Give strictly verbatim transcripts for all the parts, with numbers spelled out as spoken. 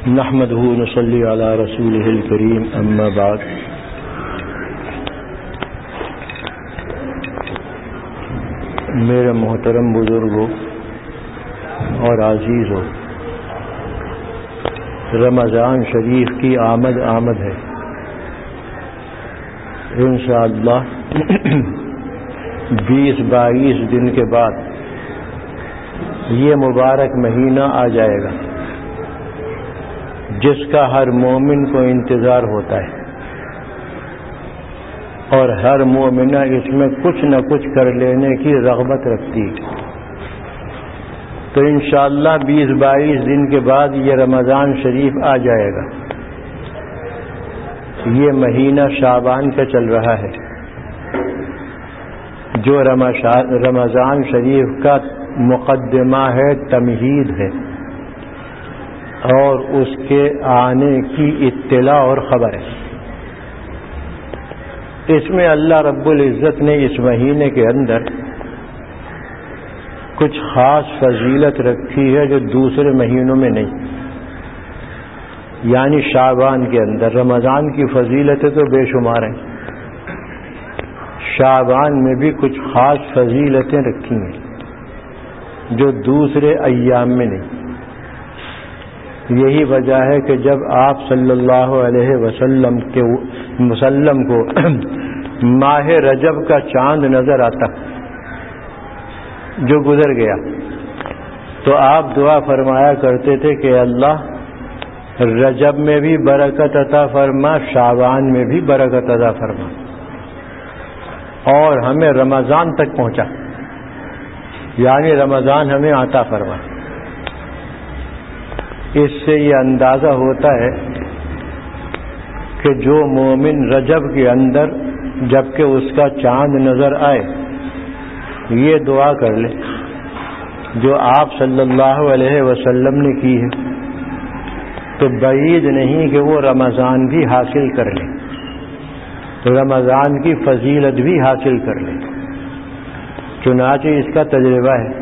نحمده ونصلي على رسوله الكريم اما بعد میرے محترم بزرگوں اور عزیزوں، رمضان شریف کی آمد آمد ہے انشاءاللہ بیس بائیس دن کے بعد یہ مبارک مہینہ آ جائے گا جس کا ہر مومن کو انتظار ہوتا ہے، اور ہر مومنہ اس میں کچھ نہ کچھ کر لینے کی رغبت رکھتی ہے۔ تو انشاءاللہ بیس بائیس دن کے بعد یہ رمضان شریف آ جائے گا۔ یہ مہینہ شعبان کا چل رہا ہے، جو رمضان شریف کا مقدمہ ہے، تمہید ہے، اور اس کے آنے کی اطلاع اور خبر ہے۔ اس میں اللہ رب العزت نے اس مہینے کے اندر کچھ خاص فضیلت رکھی ہے جو دوسرے مہینوں میں نہیں، یعنی شعبان کے اندر۔ رمضان کی فضیلتیں تو بے شمار ہیں، شعبان میں بھی کچھ خاص فضیلتیں رکھی ہیں جو دوسرے ایام میں نہیں۔ یہی وجہ ہے کہ جب آپ صلی اللہ علیہ وسلم کے مسلم کو ماہ رجب کا چاند نظر آتا جو گزر گیا، تو آپ دعا فرمایا کرتے تھے کہ اللہ رجب میں بھی برکت عطا فرما، شعبان میں بھی برکت عطا فرما، اور ہمیں رمضان تک پہنچا، یعنی رمضان ہمیں عطا فرما۔ اس سے یہ اندازہ ہوتا ہے کہ جو مومن رجب کے اندر جبکہ اس کا چاند نظر آئے یہ دعا کر لے جو آپ صلی اللہ علیہ وسلم نے کی ہے، تو بعید نہیں کہ وہ رمضان بھی حاصل کر لے، رمضان کی فضیلت بھی حاصل کر لے۔ چنانچہ اس کا تجربہ ہے،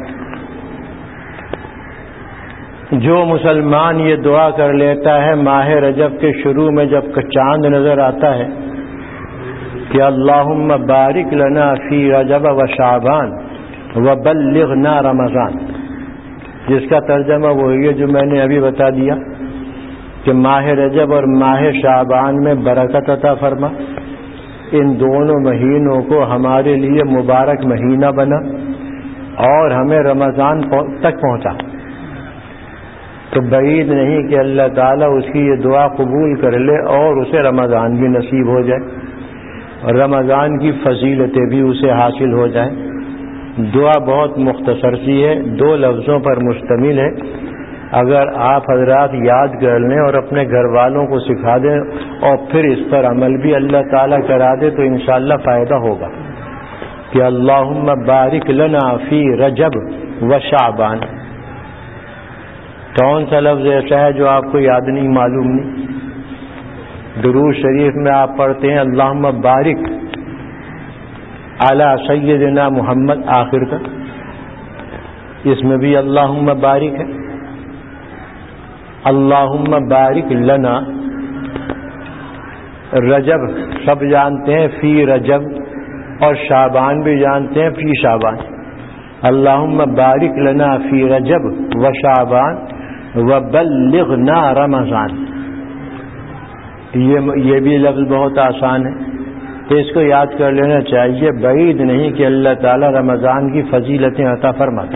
جو مسلمان یہ دعا کر لیتا ہے ماہ رجب کے شروع میں جب چاند نظر آتا ہے کہ اللہم بارک لنا فی رجب و شعبان وبلغنا رمضان، جس کا ترجمہ وہی ہے جو میں نے ابھی بتا دیا کہ ماہ رجب اور ماہ شعبان میں برکت عطا فرما، ان دونوں مہینوں کو ہمارے لیے مبارک مہینہ بنا اور ہمیں رمضان تک پہنچا۔ تو بعید نہیں کہ اللہ تعالیٰ اس کی یہ دعا قبول کر لے اور اسے رمضان بھی نصیب ہو جائے اور رمضان کی فضیلتیں بھی اسے حاصل ہو جائیں۔ دعا بہت مختصر سی ہے، دو لفظوں پر مشتمل ہے، اگر آپ حضرات یاد کر لیں اور اپنے گھر والوں کو سکھا دیں اور پھر اس پر عمل بھی اللہ تعالیٰ کرا دے تو انشاءاللہ فائدہ ہوگا کہ اللہم بارک لنا فی رجب و شعبان۔ کون سا لفظ ایسا ہے جو آپ کو یاد نہیں، معلوم نہیں؟ درود شریف میں آپ پڑھتے ہیں اللہم بارک علی سیدنا محمد آخر تک، اس میں بھی اللہم بارک ہے۔ اللہم بارک لنا، رجب سب جانتے ہیں فی رجب، اور شعبان بھی جانتے ہیں فی شعبان۔ اللہم بارک لنا فی رجب و شعبان وبلغنا رمضان، یہ یہ بھی لفظ بہت آسان ہے، تو اس کو یاد کر لینا چاہیے۔ بعید نہیں کہ اللہ تعالیٰ رمضان کی فضیلتیں عطا فرماتے۔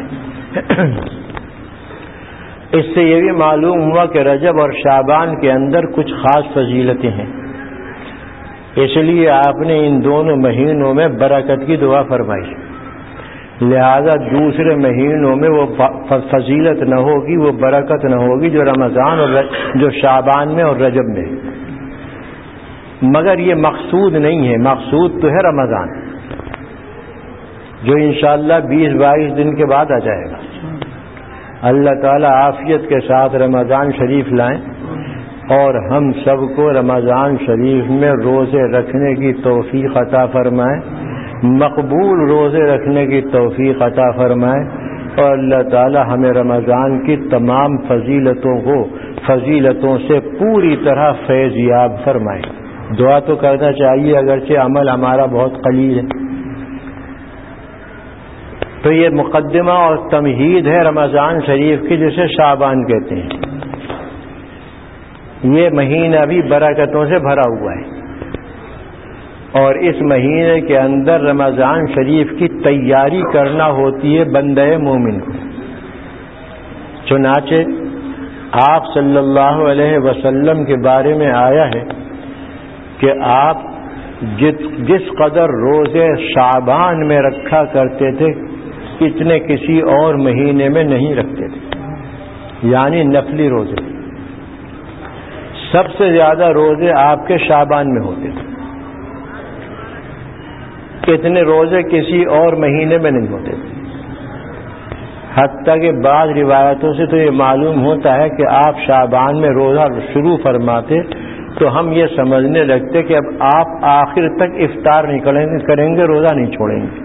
اس سے یہ بھی معلوم ہوا کہ رجب اور شعبان کے اندر کچھ خاص فضیلتیں ہیں، اس لیے آپ نے ان دونوں مہینوں میں برکت کی دعا فرمائی، لہذا دوسرے مہینوں میں وہ فضیلت نہ ہوگی، وہ برکت نہ ہوگی جو رمضان اور جو شعبان میں اور رجب میں۔ مگر یہ مقصود نہیں ہے، مقصود تو ہے رمضان جو انشاءاللہ بیس بائیس دن کے بعد آ جائے گا۔ اللہ تعالیٰ عافیت کے ساتھ رمضان شریف لائیں اور ہم سب کو رمضان شریف میں روزے رکھنے کی توفیق عطا فرمائیں، مقبول روزے رکھنے کی توفیق عطا فرمائے، اور اللہ تعالی ہمیں رمضان کی تمام فضیلتوں کو فضیلتوں سے پوری طرح فیض یاب فرمائے. دعا تو کرنا چاہیے اگرچہ عمل ہمارا بہت قلیل ہے. تو یہ مقدمہ اور تمہید ہے رمضان شریف کی، جسے شعبان کہتے ہیں. یہ مہینہ بھی برکتوں سے بھرا ہوا ہے، اور اس مہینے کے اندر رمضان شریف کی تیاری کرنا ہوتی ہے بندہ مومن کو. چنانچہ آپ صلی اللہ علیہ وسلم کے بارے میں آیا ہے کہ آپ جس قدر روزے شعبان میں رکھا کرتے تھے اتنے کسی اور مہینے میں نہیں رکھتے تھے، یعنی نفلی روزے. سب سے زیادہ روزے آپ کے شعبان میں ہوتے تھے، اتنے روزے کسی اور مہینے میں نہیں ہوتے تھے. حتیٰ کہ بعض روایتوں سے تو یہ معلوم ہوتا ہے کہ آپ شعبان میں روزہ شروع فرماتے تو ہم یہ سمجھنے لگتے کہ اب آپ آخر تک افطار نہیں کریں گے، روزہ نہیں چھوڑیں گے.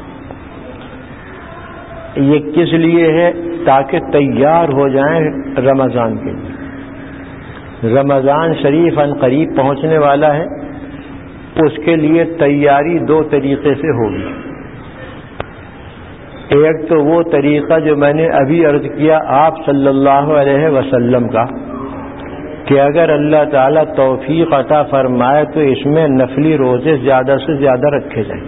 یہ کس لیے ہے؟ تاکہ تیار ہو جائیں رمضان کے لیے. رمضان شریف ان قریب پہنچنے والا ہے، اس کے لیے تیاری دو طریقے سے ہوگی. ایک تو وہ طریقہ جو میں نے ابھی عرض کیا آپ صلی اللہ علیہ وسلم کا، کہ اگر اللہ تعالیٰ توفیق عطا فرمائے تو اس میں نفلی روزے زیادہ سے زیادہ رکھے جائیں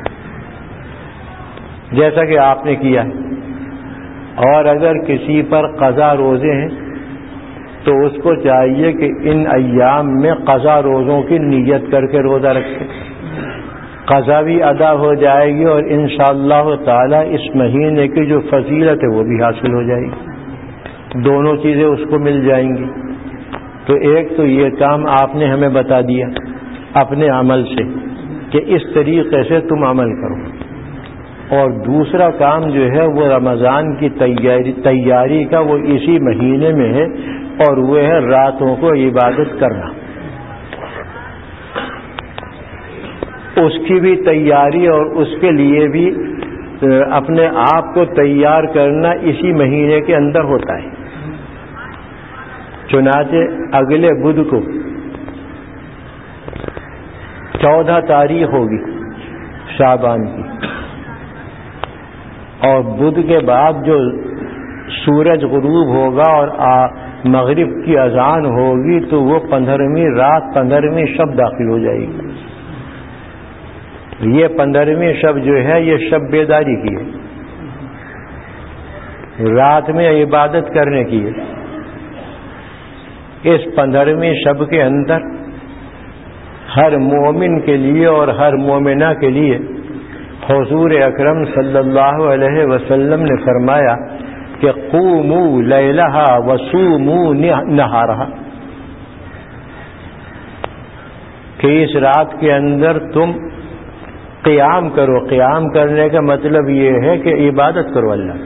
جیسا کہ آپ نے کیا ہے. اور اگر کسی پر قضا روزے ہیں تو اس کو چاہیے کہ ان ایام میں قضا روزوں کی نیت کر کے روزہ رکھے. قضا بھی ادا ہو جائے گی اور انشاءاللہ تعالی اس مہینے کی جو فضیلت ہے وہ بھی حاصل ہو جائے گی. دونوں چیزیں اس کو مل جائیں گی. تو ایک تو یہ کام آپ نے ہمیں بتا دیا اپنے عمل سے کہ اس طریقے سے تم عمل کرو، اور دوسرا کام جو ہے وہ رمضان کی تیاری تیاری کا وہ اسی مہینے میں ہے، اور وہ ہے راتوں کو عبادت کرنا. اس کی بھی تیاری اور اس کے لیے بھی اپنے آپ کو تیار کرنا اسی مہینے کے اندر ہوتا ہے. چنانچہ اگلے بدھ کو چودہ تاریخ ہوگی شعبان کی، اور بدھ کے بعد جو سورج غروب ہوگا اور مغرب کی اذان ہوگی تو وہ پندرہویں رات پندرہویں شب داخل ہو جائے گی. یہ پندرہویں شب جو ہے یہ شب بیداری کی ہے، رات میں عبادت کرنے کی ہے. اس پندرہویں شب کے اندر ہر مومن کے لیے اور ہر مومنہ کے لیے حضور اکرم صلی اللہ علیہ وسلم نے فرمایا کہ قوموا لیلہا وصوموا نہارہا، کہ اس رات کے اندر تم قیام کرو. قیام کرنے کا مطلب یہ ہے کہ عبادت کرو اللہ.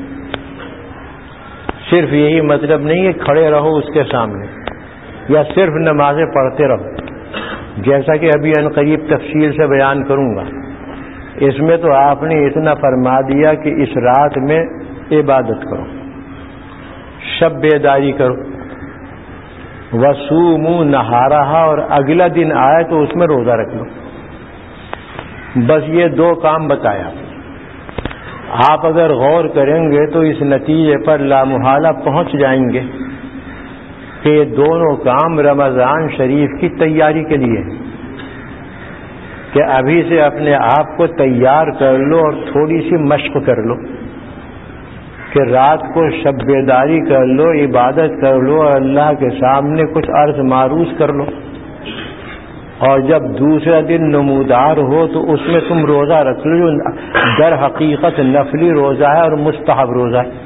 صرف یہی مطلب نہیں ہے کھڑے رہو اس کے سامنے یا صرف نمازیں پڑھتے رہو، جیسا کہ ابھی ان قریب تفصیل سے بیان کروں گا. اس میں تو آپ نے اتنا فرما دیا کہ اس رات میں عبادت کرو، شب بیداری کرو، وصوموا نہارہا، اور اگلا دن آئے تو اس میں روزہ رکھ لو. بس یہ دو کام بتایا. آپ اگر غور کریں گے تو اس نتیجے پر لامحالہ پہنچ جائیں گے کہ یہ دونوں کام رمضان شریف کی تیاری کے لیے ہیں، کہ ابھی سے اپنے آپ کو تیار کر لو اور تھوڑی سی مشق کر لو کہ رات کو شب بیداری کر لو، عبادت کر لو اور اللہ کے سامنے کچھ عرض معروض کر لو، اور جب دوسرا دن نمودار ہو تو اس میں تم روزہ رکھ لو جو در حقیقت نفلی روزہ ہے اور مستحب روزہ ہے،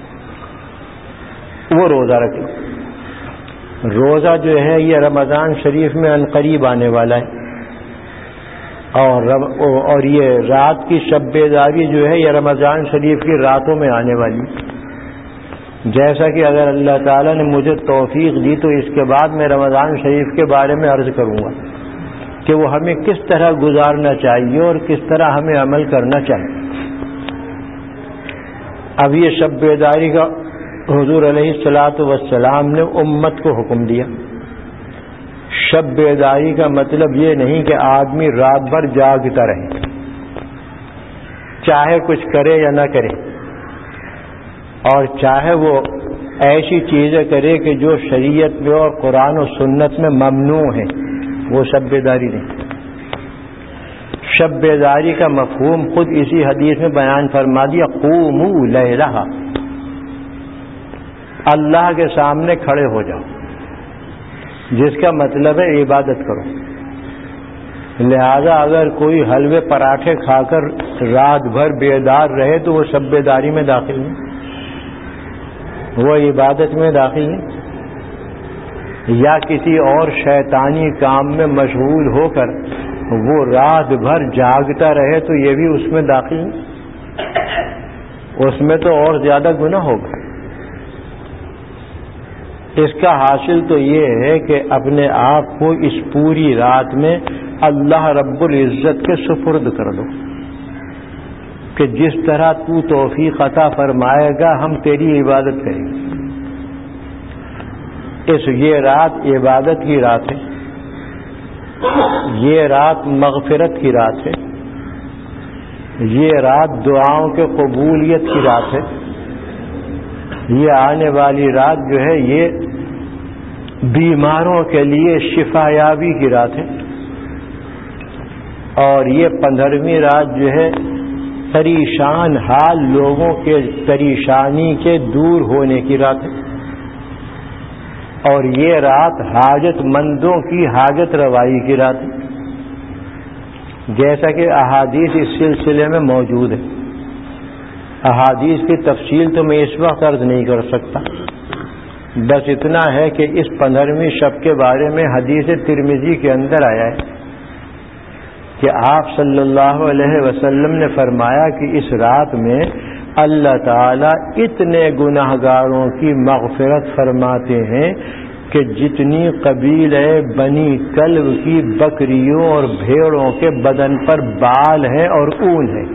وہ روزہ رکھ لو. روزہ جو ہے یہ رمضان شریف میں عن قریب آنے والا ہے، اور اور یہ رات کی شب بیداری جو ہے یہ رمضان شریف کی راتوں میں آنے والی. جیسا کہ اگر اللہ تعالیٰ نے مجھے توفیق دی تو اس کے بعد میں رمضان شریف کے بارے میں عرض کروں گا کہ وہ ہمیں کس طرح گزارنا چاہیے اور کس طرح ہمیں عمل کرنا چاہیے. اب یہ شب بیداری کا حضور علیہ الصلوۃ والسلام نے امت کو حکم دیا. شب بیداری کا مطلب یہ نہیں کہ آدمی رات بھر جاگتا رہے، چاہے کچھ کرے یا نہ کرے، اور چاہے وہ ایسی چیزیں کرے کہ جو شریعت میں اور قرآن و سنت میں ممنوع ہیں، وہ شب بیداری نہیں. شب بیداری کا مفہوم خود اسی حدیث میں بیان فرما دیا، قوموا لیلہا، اللہ کے سامنے کھڑے ہو جاؤ، جس کا مطلب ہے عبادت کرو. لہذا اگر کوئی حلوے پراٹھے کھا کر رات بھر بیدار رہے تو وہ شب بیداری میں داخل نہیں، وہ عبادت میں داخل نہیں. یا کسی اور شیطانی کام میں مشغول ہو کر وہ رات بھر جاگتا رہے تو یہ بھی اس میں داخل نہیں، اس میں تو اور زیادہ گناہ ہوگا. اس کا حاصل تو یہ ہے کہ اپنے آپ کو اس پوری رات میں اللہ رب العزت کے سپرد کر دو کہ جس طرح تو توفیق عطا فرمائے گا ہم تیری عبادت کریں گے. اس یہ رات عبادت کی رات ہے، یہ رات مغفرت کی رات ہے، یہ رات دعاؤں کے قبولیت کی رات ہے. یہ آنے والی رات جو ہے یہ بیماروں کے لیے شفا یابی کی رات ہے، اور یہ پندرہویں رات جو ہے پریشان حال لوگوں کے پریشانی کے دور ہونے کی رات ہے، اور یہ رات حاجت مندوں کی حاجت روائی کی رات ہے. جیسا کہ احادیث اس سلسلے میں موجود ہے. احادیث کی تفصیل تو میں اس وقت عرض نہیں کر سکتا، بس اتنا ہے کہ اس پندرہویں شب کے بارے میں حدیث ترمذی کے اندر آیا ہے کہ آپ صلی اللہ علیہ وسلم نے فرمایا کہ اس رات میں اللہ تعالیٰ اتنے گناہ گاروں کی مغفرت فرماتے ہیں کہ جتنی قبیلہ بنی کلب کی بکریوں اور بھیڑوں کے بدن پر بال ہیں اور اون ہے.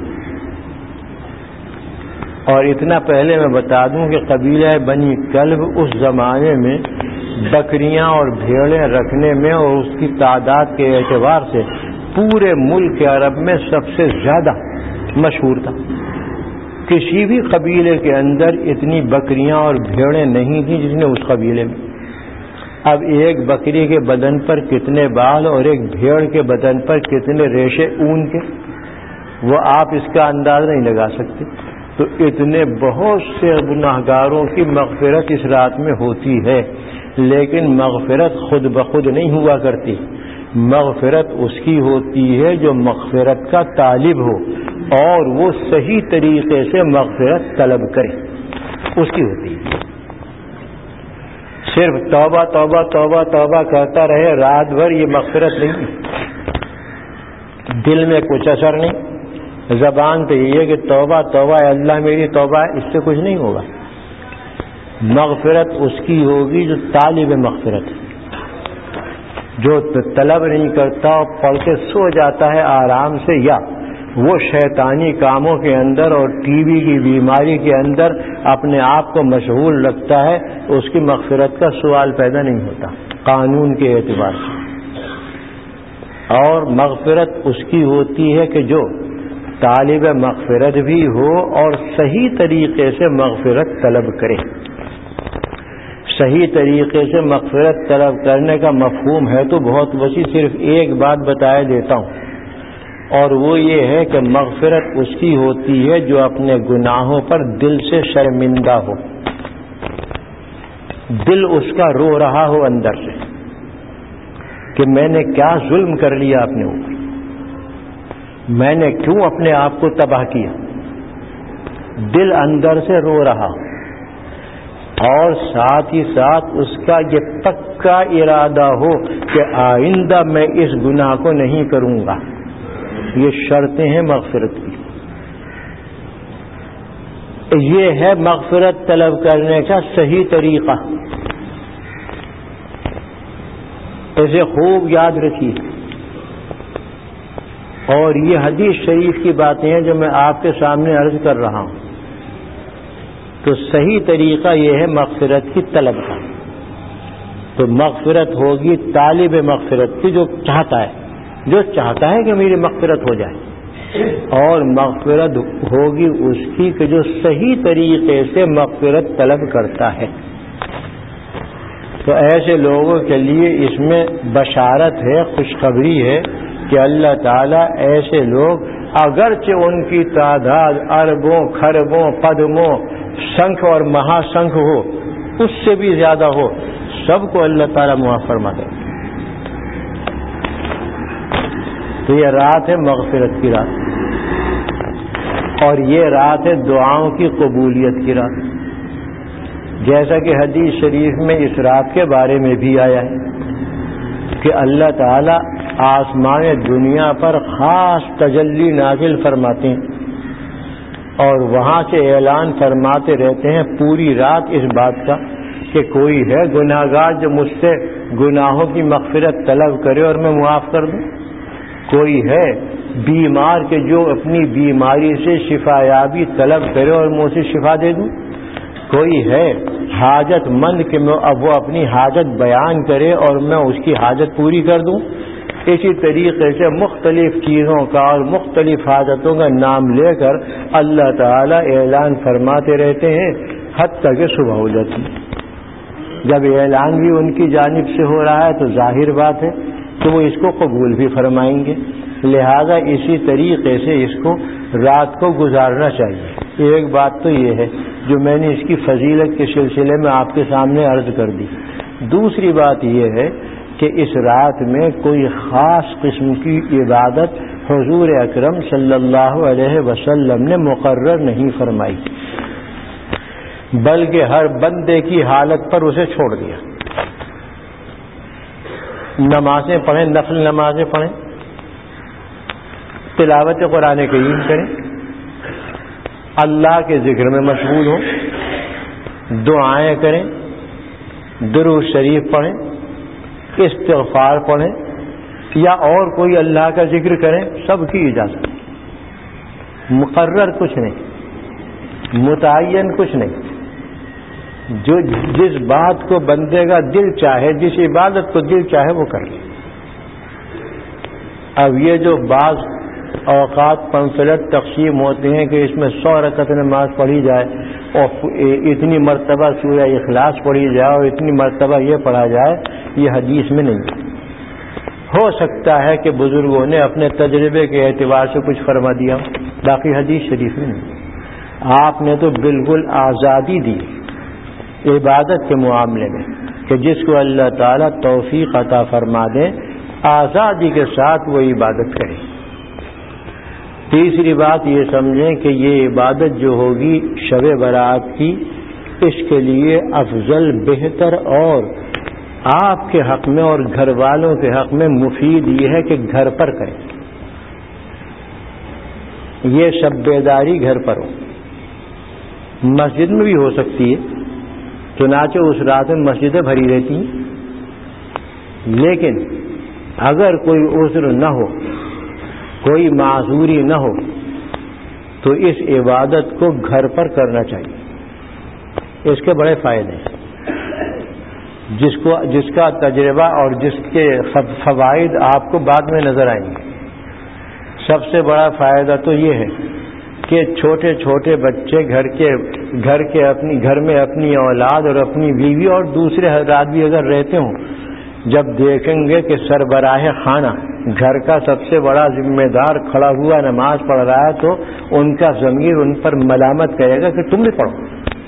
اور اتنا پہلے میں بتا دوں کہ قبیلہ بنی کلب اس زمانے میں بکریاں اور بھیڑیں رکھنے میں اور اس کی تعداد کے اعتبار سے پورے ملک عرب میں سب سے زیادہ مشہور تھا. کسی بھی قبیلے کے اندر اتنی بکریاں اور بھیڑیں نہیں تھیں جتنے اس قبیلے میں. اب ایک بکری کے بدن پر کتنے بال اور ایک بھیڑ کے بدن پر کتنے ریشے اون کے، وہ آپ اس کا انداز نہیں لگا سکتے. تو اتنے بہت سے گناہگاروں کی مغفرت اس رات میں ہوتی ہے، لیکن مغفرت خود بخود نہیں ہوا کرتی. مغفرت اس کی ہوتی ہے جو مغفرت کا طالب ہو اور وہ صحیح طریقے سے مغفرت طلب کرے، اس کی ہوتی ہے. صرف توبہ توبہ توبہ توبہ کرتا رہے رات بھر، یہ مغفرت نہیں. دل میں کچھ اثر نہیں، زبان تو یہ ہے کہ توبہ توبہ اللہ میری توبہ ہے، اس سے کچھ نہیں ہوگا. مغفرت اس کی ہوگی جو طالب مغفرت ہے، جو طلب نہیں کرتا اور پڑھ کے سو جاتا ہے آرام سے، یا وہ شیطانی کاموں کے اندر اور ٹی وی کی بیماری کے اندر اپنے آپ کو مشغول رکھتا ہے، اس کی مغفرت کا سوال پیدا نہیں ہوتا قانون کے اعتبار سے. اور مغفرت اس کی ہوتی ہے کہ جو طالب مغفرت بھی ہو اور صحیح طریقے سے مغفرت طلب کرے. صحیح طریقے سے مغفرت طلب کرنے کا مفہوم ہے تو بہت وسیع، صرف ایک بات بتایا دیتا ہوں، اور وہ یہ ہے کہ مغفرت اس کی ہوتی ہے جو اپنے گناہوں پر دل سے شرمندہ ہو، دل اس کا رو رہا ہو اندر سے کہ میں نے کیا ظلم کر لیا اپنے اوپر، میں نے کیوں اپنے آپ کو تباہ کیا. دل اندر سے رو رہا ہو، اور ساتھ ہی ساتھ اس کا یہ پکا ارادہ ہو کہ آئندہ میں اس گناہ کو نہیں کروں گا. یہ شرطیں ہیں مغفرت کی. یہ ہے مغفرت طلب کرنے کا صحیح طریقہ. اسے خوب یاد رکھیے. اور یہ حدیث شریف کی باتیں ہیں جو میں آپ کے سامنے عرض کر رہا ہوں. تو صحیح طریقہ یہ ہے مغفرت کی طلب کا. تو مغفرت ہوگی طالب مغفرت کی، جو چاہتا ہے جو چاہتا ہے کہ میری مغفرت ہو جائے، اور مغفرت ہوگی اس کی کہ جو صحیح طریقے سے مغفرت طلب کرتا ہے. تو ایسے لوگوں کے لیے اس میں بشارت ہے، خوشخبری ہے کہ اللہ تعالیٰ ایسے لوگ اگرچہ ان کی تعداد اربوں کھربوں پدموں سنکھ اور مہا سنکھ ہو، اس سے بھی زیادہ ہو، سب کو اللہ تعالیٰ معاف فرما دے. تو یہ رات ہے مغفرت کی رات، اور یہ رات ہے دعاؤں کی قبولیت کی رات. جیسا کہ حدیث شریف میں اس رات کے بارے میں بھی آیا ہے کہ اللہ تعالیٰ آسمان دنیا پر خاص تجلی نازل فرماتے ہیں، اور وہاں سے اعلان فرماتے رہتے ہیں پوری رات اس بات کا کہ کوئی ہے گناہگار جو مجھ سے گناہوں کی مغفرت طلب کرے اور میں معاف کر دوں، کوئی ہے بیمار کہ جو اپنی بیماری سے شفا یابی طلب کرے اور میں اسے شفا دے دوں، کوئی ہے حاجت مند کہ میں اب وہ اپنی حاجت بیان کرے اور میں اس کی حاجت پوری کر دوں. اسی طریقے سے مختلف چیزوں کا اور مختلف حاجتوں کا نام لے کر اللہ تعالیٰ اعلان فرماتے رہتے ہیں حتیٰ کہ صبح ہو جاتی. جب اعلان بھی ان کی جانب سے ہو رہا ہے تو ظاہر بات ہے کہ وہ اس کو قبول بھی فرمائیں گے. لہذا اسی طریقے سے اس کو رات کو گزارنا چاہیے. ایک بات تو یہ ہے جو میں نے اس کی فضیلت کے سلسلے میں آپ کے سامنے عرض کر دی. دوسری بات یہ ہے کہ اس رات میں کوئی خاص قسم کی عبادت حضور اکرم صلی اللہ علیہ وسلم نے مقرر نہیں فرمائی، بلکہ ہر بندے کی حالت پر اسے چھوڑ دیا. نمازیں پڑھیں، نفل نمازیں پڑھیں، تلاوت قرآن کریم کریں، اللہ کے ذکر میں مشغول ہوں، دعائیں کریں، درود شریف پڑھیں، استغفار پڑھیں، یا اور کوئی اللہ کا ذکر کریں، سب کی اجازت. مقرر کچھ نہیں، متعین کچھ نہیں. جو جس بات کو بندے کا دل چاہے، جس عبادت کو دل چاہے وہ کر لے. اب یہ جو بعض اوقات پمفلٹ تقسیم ہوتے ہیں کہ اس میں سو رکعت نماز پڑھی جائے اور اتنی مرتبہ سورہ اخلاص پڑھی جائے اور اتنی مرتبہ یہ پڑھا جائے، یہ حدیث میں نہیں. ہو سکتا ہے کہ بزرگوں نے اپنے تجربے کے اعتبار سے کچھ فرما دیا، باقی حدیث شریف میں نہیں. آپ نے تو بالکل آزادی دی عبادت کے معاملے میں کہ جس کو اللہ تعالیٰ توفیق عطا فرما دے آزادی کے ساتھ وہ عبادت کرے. تیسری بات یہ سمجھیں کہ یہ عبادت جو ہوگی شب برات کی، اس کے لیے افضل، بہتر اور آپ کے حق میں اور گھر والوں کے حق میں مفید یہ ہے کہ گھر پر کریں. یہ شب بیداری گھر پر ہو. مسجد میں بھی ہو سکتی ہے، چنانچہ اس رات میں مسجدیں بھری رہتی ہیں، لیکن اگر کوئی عذر نہ ہو، کوئی معذوری نہ ہو، تو اس عبادت کو گھر پر کرنا چاہیے. اس کے بڑے فائدے ہیں جس کو جس کا تجربہ اور جس کے فوائد آپ کو بعد میں نظر آئیں گے. سب سے بڑا فائدہ تو یہ ہے کہ چھوٹے چھوٹے بچے گھر کے گھر کے اپنی گھر میں اپنی اولاد اور اپنی بیوی اور دوسرے حضرات بھی اگر رہتے ہوں، جب دیکھیں گے کہ سربراہ خانہ گھر کا سب سے بڑا ذمہ دار کھڑا ہوا نماز پڑھ رہا ہے تو ان کا ضمیر ان پر ملامت کرے گا کہ تم بھی پڑھو،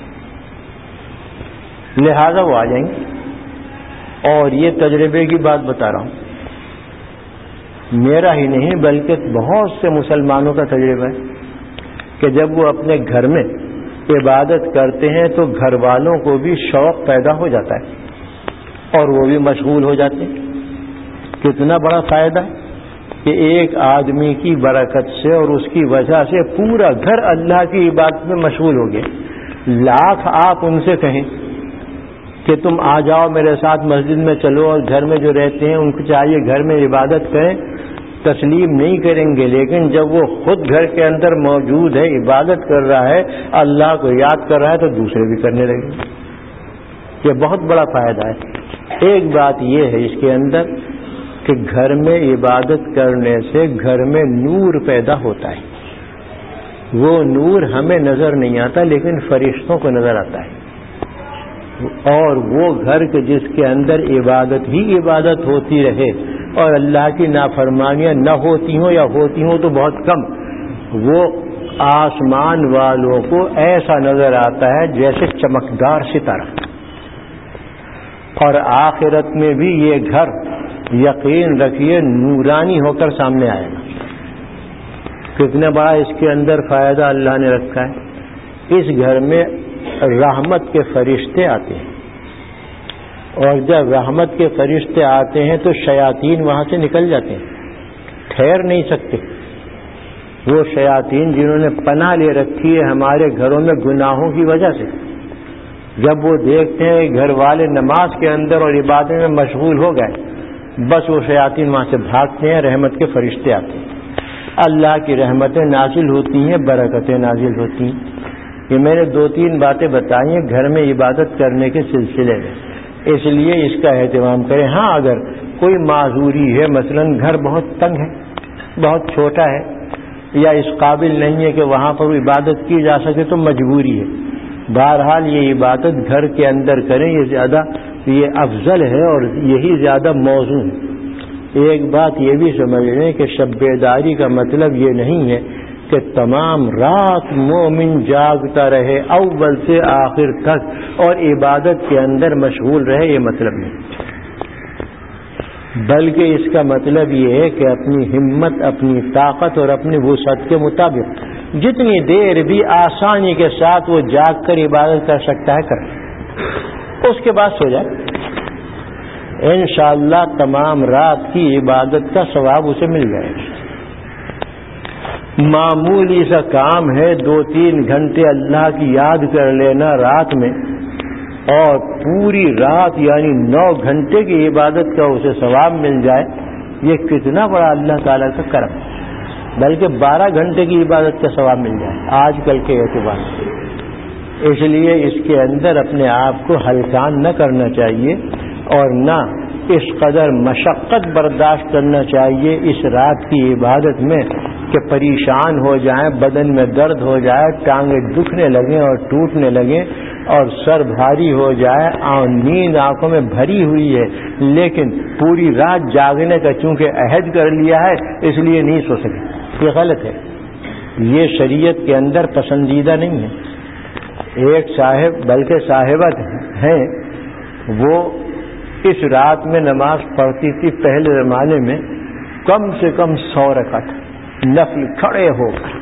لہذا وہ آ جائیں گے. اور یہ تجربے کی بات بتا رہا ہوں، میرا ہی نہیں بلکہ بہت سے مسلمانوں کا تجربہ ہے کہ جب وہ اپنے گھر میں عبادت کرتے ہیں تو گھر والوں کو بھی شوق پیدا ہو جاتا ہے اور وہ بھی مشغول ہو جاتے ہیں. کتنا بڑا فائدہ ہے کہ ایک آدمی کی برکت سے اور اس کی وجہ سے پورا گھر اللہ کی عبادت میں مشغول ہو گئے. لاکھ آپ ان سے کہیں کہ تم آ جاؤ میرے ساتھ مسجد میں چلو، اور گھر میں جو رہتے ہیں ان کو چاہیے گھر میں عبادت کریں، تسلیم نہیں کریں گے، لیکن جب وہ خود گھر کے اندر موجود ہے، عبادت کر رہا ہے، اللہ کو یاد کر رہا ہے، تو دوسرے بھی کرنے لگیں گے۔ یہ بہت بڑا فائدہ ہے۔ ایک بات یہ ہے اس کے اندر کہ گھر میں عبادت کرنے سے گھر میں نور پیدا ہوتا ہے۔ وہ نور ہمیں نظر نہیں آتا لیکن فرشتوں کو نظر آتا ہے، اور وہ گھر کے جس کے اندر عبادت ہی عبادت ہوتی رہے اور اللہ کی نافرمانیاں نہ ہوتی ہوں یا ہوتی ہوں تو بہت کم، وہ آسمان والوں کو ایسا نظر آتا ہے جیسے چمکدار ستارہ، اور آخرت میں بھی یہ گھر یقین رکھیے نورانی ہو کر سامنے آئے گا۔ کتنا بڑا اس کے اندر فائدہ اللہ نے رکھا ہے۔ اس گھر میں رحمت کے فرشتے آتے ہیں، اور جب رحمت کے فرشتے آتے ہیں تو شیاطین وہاں سے نکل جاتے ہیں، ٹھہر نہیں سکتے۔ وہ شیاطین جنہوں نے پناہ لے رکھی ہے ہمارے گھروں میں گناہوں کی وجہ سے، جب وہ دیکھتے ہیں گھر والے نماز کے اندر اور عبادت میں مشغول ہو گئے، بس وہ شیاطین وہاں سے بھاگتے ہیں، رحمت کے فرشتے آتے ہیں، اللہ کی رحمتیں نازل ہوتی ہیں، برکتیں نازل ہوتی ہیں۔ یہ میں نے دو تین باتیں بتائی ہیں گھر میں عبادت کرنے کے سلسلے میں، اس لیے اس کا اہتمام کریں۔ ہاں اگر کوئی معذوری ہے، مثلا گھر بہت تنگ ہے، بہت چھوٹا ہے، یا اس قابل نہیں ہے کہ وہاں پر عبادت کی جا سکے تو مجبوری ہے، بہرحال یہ عبادت گھر کے اندر کریں، یہ زیادہ یہ افضل ہے اور یہی زیادہ موزوں ہے۔ ایک بات یہ بھی سمجھ لیں کہ شب بیداری کا مطلب یہ نہیں ہے کہ تمام رات مومن جاگتا رہے اول سے آخر تک اور عبادت کے اندر مشغول رہے، یہ مطلب نہیں، بلکہ اس کا مطلب یہ ہے کہ اپنی ہمت، اپنی طاقت اور اپنی وسعت کے مطابق جتنی دیر بھی آسانی کے ساتھ وہ جاگ کر عبادت کر سکتا ہے کرے، اس کے بعد سو جائے، انشاءاللہ تمام رات کی عبادت کا ثواب اسے مل جائے گا۔ معمولی سا کام ہے، دو تین گھنٹے اللہ کی یاد کر لینا رات میں، اور پوری رات یعنی نو گھنٹے کی عبادت کا اسے ثواب مل جائے، یہ کتنا بڑا اللہ تعالیٰ کا کرم ہے۔ بلکہ بارہ گھنٹے کی عبادت کا ثواب مل جائے آج کل کے اعتبار سے۔ اس لیے اس کے اندر اپنے آپ کو ہلکان نہ کرنا چاہیے اور نہ اس قدر مشقت برداشت کرنا چاہیے اس رات کی عبادت میں کہ پریشان ہو جائیں، بدن میں درد ہو جائے، ٹانگیں دکھنے لگیں اور ٹوٹنے لگیں اور سر بھاری ہو جائے، اور نیند آنکھوں میں بھری ہوئی ہے، لیکن پوری رات جاگنے کا چونکہ عہد کر لیا ہے اس لیے نہیں سو سکے، یہ غلط ہے، یہ شریعت کے اندر پسندیدہ نہیں ہے۔ ایک صاحب بلکہ صاحبت ہیں، وہ اس رات میں نماز پڑھتی تھی پہلے زمانے میں کم سے کم سو رکعت نفل کھڑے ہو کر۔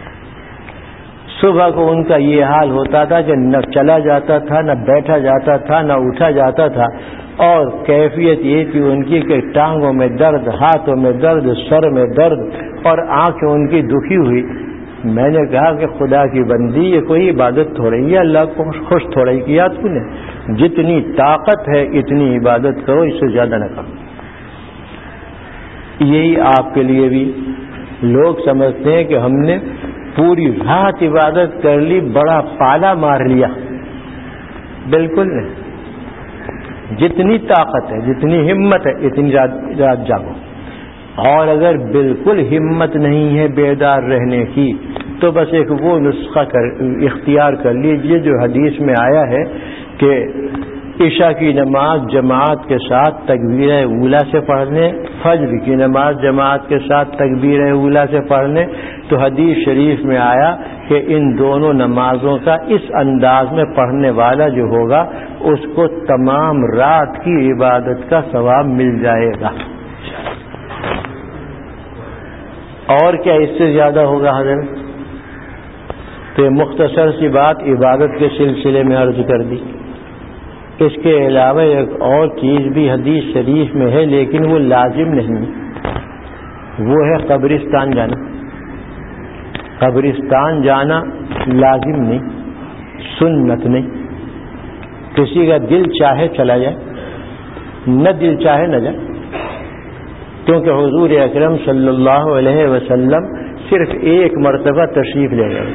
صبح کو ان کا یہ حال ہوتا تھا کہ نہ چلا جاتا تھا، نہ بیٹھا جاتا تھا، نہ اٹھا جاتا تھا، اور کیفیت یہ تھی ان کی کہ ٹانگوں میں درد، ہاتھوں میں درد، سر میں درد، اور آنکھیں ان کی دکھی ہوئی۔ میں نے کہا کہ خدا کی بندی، یہ کوئی عبادت تھوڑی ہے، اللہ کو خوش تھوڑی کیا تو نے، جتنی طاقت ہے اتنی عبادت کرو، اس سے زیادہ نہ کرو۔ یہی آپ کے لیے بھی لوگ سمجھتے ہیں کہ ہم نے پوری رات عبادت کر لی، بڑا پالا مار لیا، بالکل نہیں، جتنی طاقت ہے، جتنی ہمت ہے، اتنی رات جاگو، اور اگر بالکل ہمت نہیں ہے بیدار رہنے کی تو بس ایک وہ نسخہ کر اختیار کر لیجئے جو حدیث میں آیا ہے کہ عشاء کی نماز جماعت کے ساتھ تکبیر اولیٰ سے پڑھنے، فجر کی نماز جماعت کے ساتھ تکبیر اولیٰ سے پڑھنے، تو حدیث شریف میں آیا کہ ان دونوں نمازوں کا اس انداز میں پڑھنے والا جو ہوگا اس کو تمام رات کی عبادت کا ثواب مل جائے گا۔ اور کیا اس سے زیادہ ہوگا حضرت؟ تو یہ مختصر سی بات عبادت کے سلسلے میں عرض کر دی۔ اس کے علاوہ ایک اور چیز بھی حدیث شریف میں ہے لیکن وہ لازم نہیں، وہ ہے قبرستان جانا۔ قبرستان جانا لازم نہیں، سنت نہیں، کسی کا دل چاہے چلا جائے، نہ دل چاہے نہ جائے، کیونکہ حضور اکرم صلی اللہ علیہ وسلم صرف ایک مرتبہ تشریف لے گئے،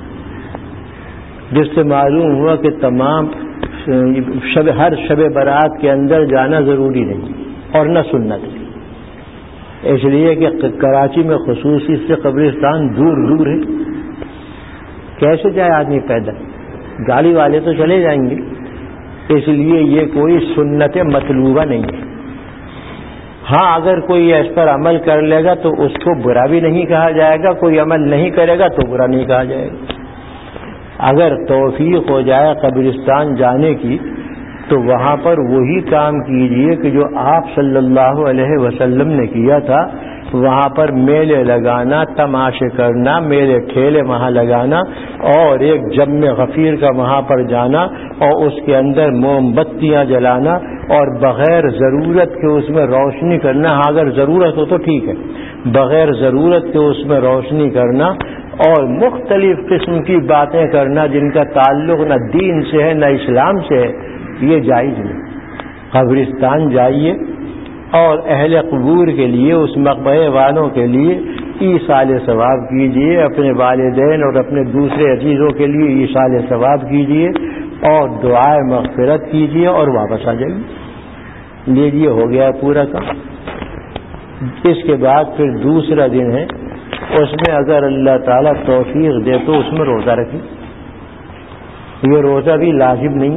جس سے معلوم ہوا کہ تمام شب ہر شب برات کے اندر جانا ضروری نہیں اور نہ سنت، اس لیے کہ کراچی میں خصوصی سے قبرستان دور دور ہے، کیسے جائے آدمی پیدل، گاڑی والے تو چلے جائیں گے، اس لیے یہ کوئی سنت مطلوبہ نہیں ہے۔ ہاں اگر کوئی اس پر عمل کر لے گا تو اس کو برا بھی نہیں کہا جائے گا، کوئی عمل نہیں کرے گا تو برا نہیں کہا جائے گا۔ اگر توفیق ہو جائے قبرستان جانے کی تو وہاں پر وہی کام کیجئے کہ جو آپ صلی اللہ علیہ وسلم نے کیا تھا، وہاں پر میلے لگانا، تماشے کرنا، میلے ٹھیلے وہاں لگانا اور ایک جم غفیر کا وہاں پر جانا اور اس کے اندر موم بتیاں جلانا اور بغیر ضرورت کے اس میں روشنی کرنا، ہاں اگر ضرورت ہو تو ٹھیک ہے، بغیر ضرورت کے اس میں روشنی کرنا اور مختلف قسم کی باتیں کرنا جن کا تعلق نہ دین سے ہے نہ اسلام سے ہے، یہ جائز نہیں۔ قبرستان جائیے اور اہل قبور کے لیے، اس مقبرے والوں کے لیے ایصال ثواب کیجیے، اپنے والدین اور اپنے دوسرے عزیزوں کے لیے ایصال ثواب کیجیے اور دعائے مغفرت کیجیے اور واپس آ جائیے۔ لیجیے، ہو گیا پورا کام۔ اس کے بعد پھر دوسرا دن ہے، اس میں اگر اللہ تعالیٰ توفیق دے تو اس میں روزہ رکھیں۔ یہ روزہ بھی لازم نہیں،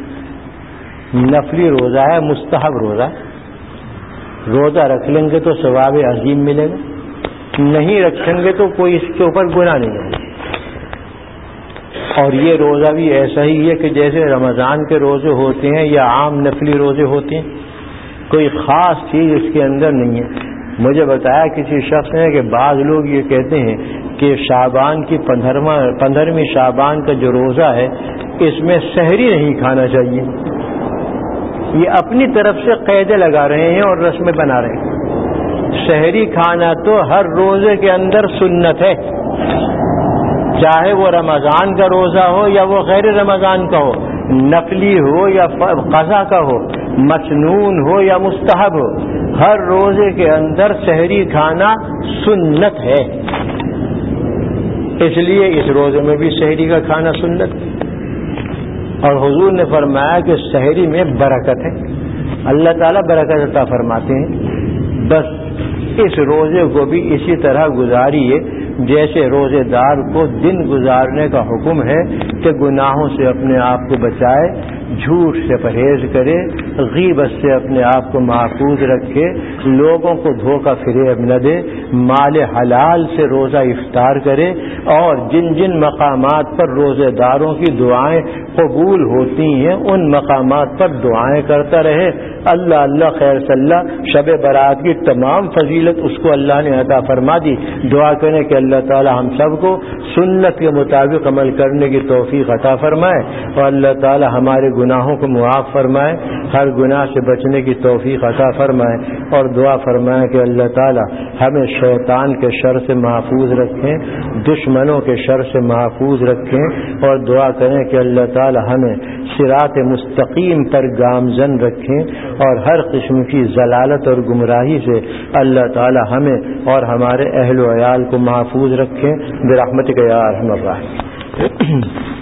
نفلی روزہ ہے، مستحب روزہ۔ روزہ رکھ لیں گے تو ثواب عظیم ملے گا، نہیں رکھیں گے تو کوئی اس کے اوپر گناہ نہیں ہوگا۔ اور یہ روزہ بھی ایسا ہی ہے کہ جیسے رمضان کے روزے ہوتے ہیں یا عام نفلی روزے ہوتے ہیں، کوئی خاص چیز اس کے اندر نہیں ہے۔ مجھے بتایا کسی شخص نے کہ بعض لوگ یہ کہتے ہیں کہ شعبان کی پندرہواں پندرہویں شعبان کا جو روزہ ہے اس میں سحری نہیں کھانا چاہیے۔ یہ اپنی طرف سے قیدیں لگا رہے ہیں اور رسمیں بنا رہے ہیں۔ سحری کھانا تو ہر روزے کے اندر سنت ہے، چاہے وہ رمضان کا روزہ ہو یا وہ غیر رمضان کا ہو، نفلی ہو یا قضا کا ہو، مسنون ہو یا مستحب ہو، ہر روزے کے اندر سحری کھانا سنت ہے۔ اس لیے اس روزے میں بھی سحری کا کھانا سنت ہے۔ اور حضور نے فرمایا کہ سحری میں برکت ہے، اللہ تعالیٰ برکت عطا فرماتے ہیں۔ بس اس روزے کو بھی اسی طرح گزاریے جیسے روزے دار کو دن گزارنے کا حکم ہے کہ گناہوں سے اپنے آپ کو بچائے، جھوٹ سے پرہیز کرے، غیبت سے اپنے آپ کو محفوظ رکھے، لوگوں کو دھوکہ فریب نہ دے، مال حلال سے روزہ افطار کرے اور جن جن مقامات پر روزے داروں کی دعائیں قبول ہوتی ہیں ان مقامات پر دعائیں کرتا رہے۔ اللہ اللہ خیر صلی اللہ، شب برات کی تمام فضیلت اس کو اللہ نے عطا فرما دی۔ دعا کریں کہ اللہ تعالی ہم سب کو سنت کے مطابق عمل کرنے کی توفیق عطا فرمائے اور اللہ تعالی ہمارے گناہوں کو معاف فرمائے، ہر گناہ سے بچنے کی توفیق عطا فرمائے اور دعا فرمائے کہ اللہ تعالی ہمیں شیطان کے شر سے محفوظ رکھیں، دشمنوں کے شر سے محفوظ رکھیں اور دعا کریں کہ اللہ تعالی ہمیں صراط مستقیم پر گامزن رکھیں اور ہر قسم کی ضلالت اور گمراہی سے اللہ تعالی ہمیں اور ہمارے اہل و عیال کو محفوظ رکھیں برحمتک یا ارحم الراحمین۔